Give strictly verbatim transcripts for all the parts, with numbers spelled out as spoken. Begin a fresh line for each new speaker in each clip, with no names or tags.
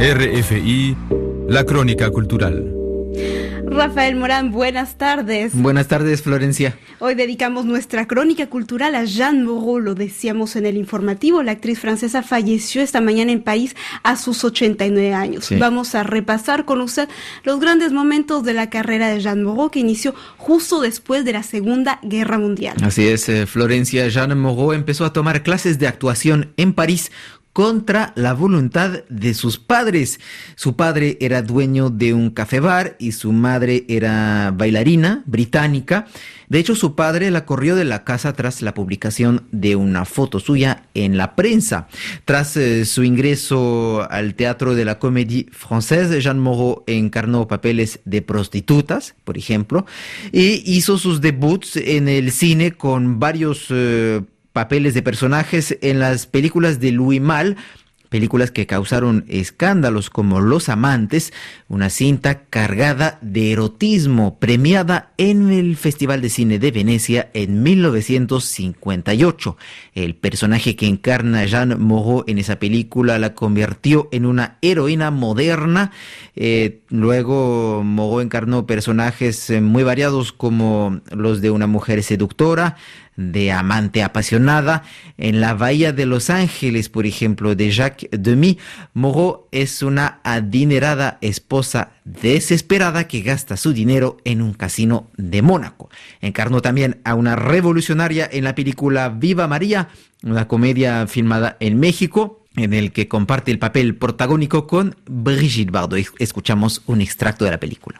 R F I, la crónica cultural.
Rafael Morán, buenas tardes.
Buenas tardes, Florencia.
Hoy dedicamos nuestra crónica cultural a Jeanne Moreau, lo decíamos en el informativo. La actriz francesa falleció esta mañana en París a sus ochenta y nueve años. Sí. Vamos a repasar con usted los grandes momentos de la carrera de Jeanne Moreau, que inició justo después de la Segunda Guerra Mundial.
Así es, eh, Florencia. Jeanne Moreau empezó a tomar clases de actuación en París contra la voluntad de sus padres. Su padre era dueño de un café-bar y su madre era bailarina británica. De hecho, su padre la corrió de la casa tras la publicación de una foto suya en la prensa. Tras eh, su ingreso al Teatro de la Comédie Française, Jeanne Moreau encarnó papeles de prostitutas, por ejemplo, e hizo sus debuts en el cine con varios eh, papeles de personajes en las películas de Louis Malle, películas que causaron escándalos como Los Amantes, una cinta cargada de erotismo premiada en el Festival de Cine de Venecia en mil novecientos cincuenta y ocho. El personaje que encarna Jeanne Moreau en esa película la convirtió en una heroína moderna. Eh, luego Moreau encarnó personajes muy variados como los de una mujer seductora, de amante apasionada. En La Bahía de Los Ángeles, por ejemplo, de Jacques Demy, Moreau es una adinerada esposa desesperada que gasta su dinero en un casino de Mónaco. Encarnó también a una revolucionaria en la película Viva María, una comedia filmada en México, en el que comparte el papel protagónico con Brigitte Bardot. Escuchamos un extracto de la película.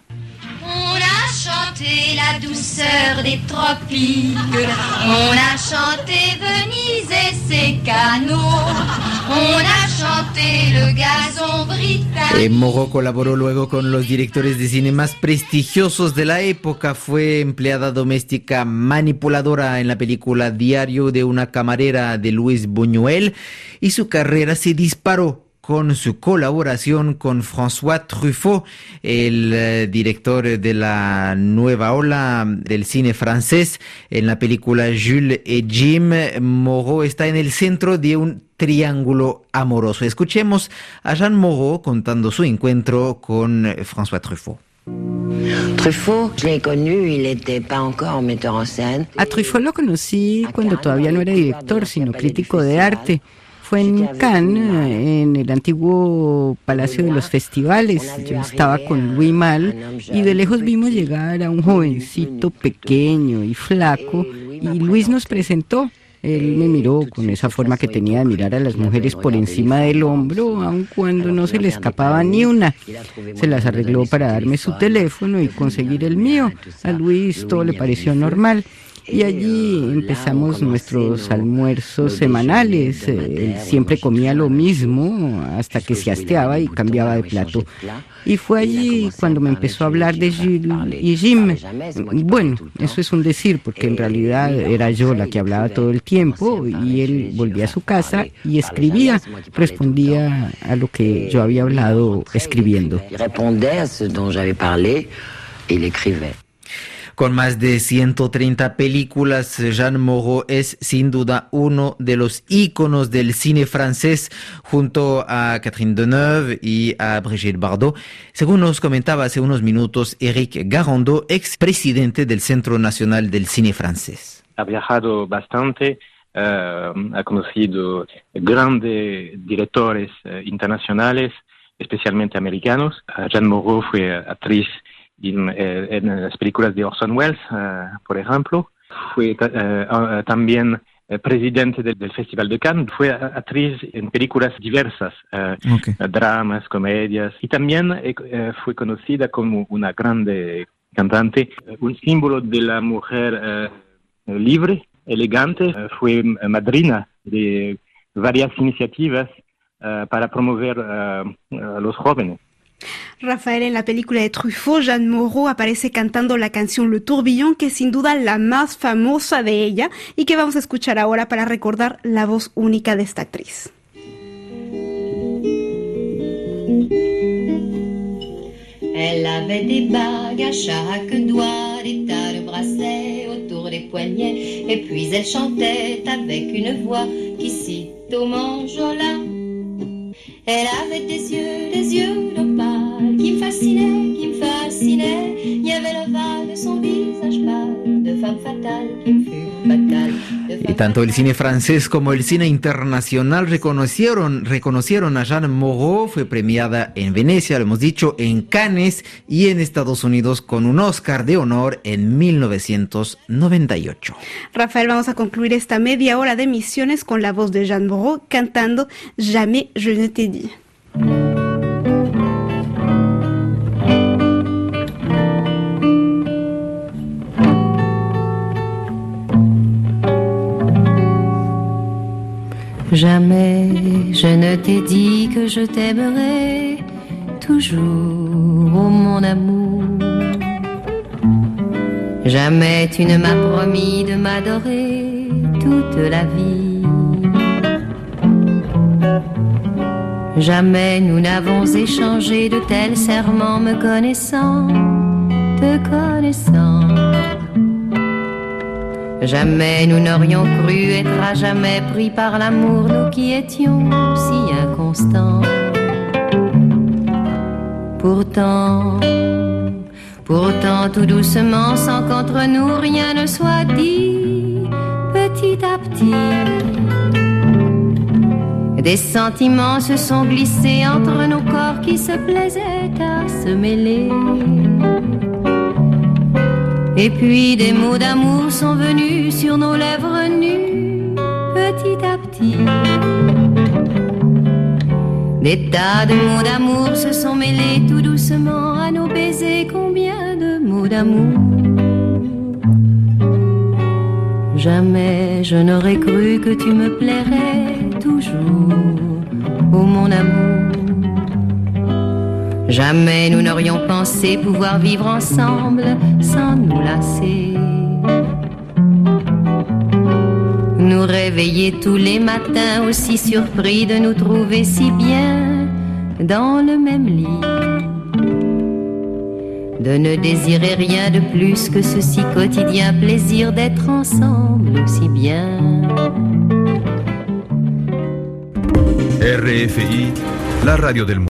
La douceur des tropiques, on a chanté Venise et ses canaux, on a chanté le gazon britannique.
Eh, Moreau colaboró luego con los directores de cine más prestigiosos de la época. Fue empleada doméstica manipuladora en la película Diario de una camarera de Luis Buñuel, y su carrera se disparó con su colaboración con François Truffaut, el eh, director de la nueva ola del cine francés. En la película Jules et Jim, Moreau está en el centro de un triángulo amoroso. Escuchemos a Jeanne Moreau contando su encuentro con François Truffaut.
Truffaut, je l'ai connu, il n'était pas encore metteur en scène.
A Truffaut lo conocí cuando todavía no era director, sino crítico de arte. Fue en Cannes, en el antiguo Palacio de los Festivales. Yo estaba con Louis Malle y de lejos vimos llegar a un jovencito pequeño y flaco, y Luis nos presentó. Él me miró con esa forma que tenía de mirar a las mujeres por encima del hombro, aun cuando no se le escapaba ni una. Se las arregló para darme su teléfono y conseguir el mío. A Luis todo le pareció normal. Y allí empezamos nuestros almuerzos semanales. Él siempre comía lo mismo hasta que se hasteaba y cambiaba de plato. Y fue allí cuando me empezó a hablar de Jules y Jim. Bueno, eso es un decir, porque en realidad era yo la que hablaba todo el tiempo, y él volvía a su casa y escribía, respondía a lo que yo había hablado escribiendo.
Respondía a ce dont j'avais parlé et il écrivait.
Con más de ciento treinta películas, Jeanne Moreau es sin duda uno de los íconos del cine francés, junto a Catherine Deneuve y a Brigitte Bardot. Según nos comentaba hace unos minutos Éric Garandot, expresidente del Centro Nacional del Cine Francés.
Ha viajado bastante, uh, ha conocido grandes directores uh, internacionales, especialmente americanos. Uh, Jeanne Moreau fue actriz En, en las películas de Orson Welles, uh, por ejemplo. Fue uh, uh, también uh, presidente del, del Festival de Cannes. Fue actriz en películas diversas, uh, okay. uh, dramas, comedias. Y también uh, fue conocida como una grande cantante, uh, un símbolo de la mujer uh, libre, elegante. Uh, fue madrina de varias iniciativas uh, para promover uh, a los jóvenes.
Rafael, en la película de Truffaut, Jeanne Moreau aparece cantando la canción Le Tourbillon, que es sin duda la más famosa de ella y que vamos a escuchar ahora para recordar la voz única de esta actriz.
Elle avait des bagues à chaque doigt, des tas de bracelets autour des poignets, et puis elle chantait avec une voix qui cite au manjola. Elle avait des yeux, des yeux d'opale qui me fascinaient, qui me fascinaient. Il y avait l'ovale de son visage pâle, de femme fatale qui me fut fatale.
Y tanto el cine francés como el cine internacional reconocieron, reconocieron a Jeanne Moreau. Fue premiada en Venecia, lo hemos dicho, en Cannes y en Estados Unidos con un Oscar de honor en mil novecientos noventa y ocho.
Rafael, vamos a concluir esta media hora de emisiones con la voz de Jeanne Moreau cantando Jamais je ne t'ai dit.
Jamais je ne t'ai dit que je t'aimerai toujours, ô mon amour. Jamais tu ne m'as promis de m'adorer toute la vie. Jamais nous n'avons échangé de tels serments, me connaissant, te connaissant. Jamais nous n'aurions cru être à jamais pris par l'amour, nous qui étions si inconstants. Pourtant, pourtant tout doucement, sans qu'entre nous rien ne soit dit, petit à petit, des sentiments se sont glissés entre nos corps qui se plaisaient à se mêler. Et puis des mots d'amour sont venus sur nos lèvres nues, petit à petit. Des tas de mots d'amour se sont mêlés tout doucement à nos baisers. Combien de mots d'amour? Jamais je n'aurais cru que tu me plairais toujours, ô mon amour. Jamais nous n'aurions pensé pouvoir vivre ensemble sans nous lasser. Nous réveiller tous les matins aussi surpris de nous trouver si bien dans le même lit. De ne désirer rien de plus que ce si quotidien plaisir d'être ensemble aussi bien.
R F I, la radio del mundo.